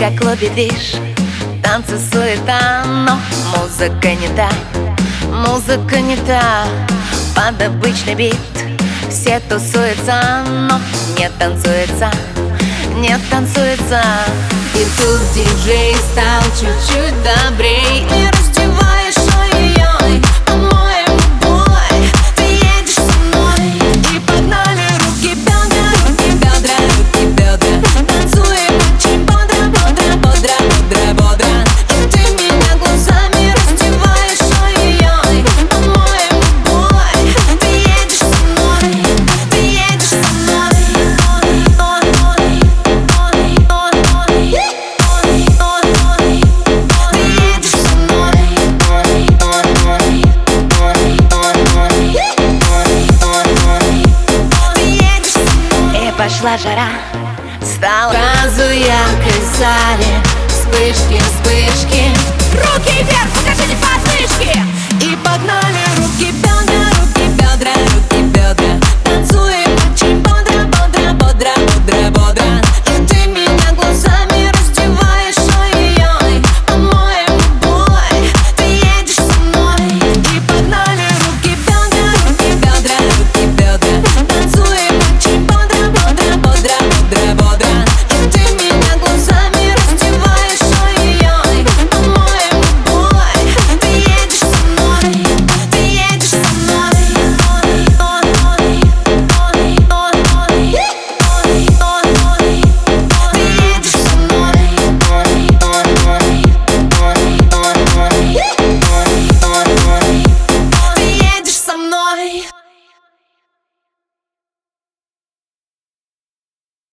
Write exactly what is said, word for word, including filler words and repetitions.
как клубе движ, танцы, суета, но музыка не та, музыка не та. Под обычный бит все тусуются, но не танцуется, не танцуется. И тут диджей стал чуть-чуть добрей. Не раздеваешь, ой-ой-ой, по-моему, бой, ты едешь со мной. И погнали руки, бедра, руки, бедра, руки, бедра. Танцуем очень бодро, бодро, бодро, бодро, бодро. И ты меня глазами раздеваешь, ой-ой-ой, по-моему, бой, ты едешь со мной, ты едешь со мной. Пошла жара, стала сразу яркой в зале. Вспышки, вспышки, руки вверх, покажи!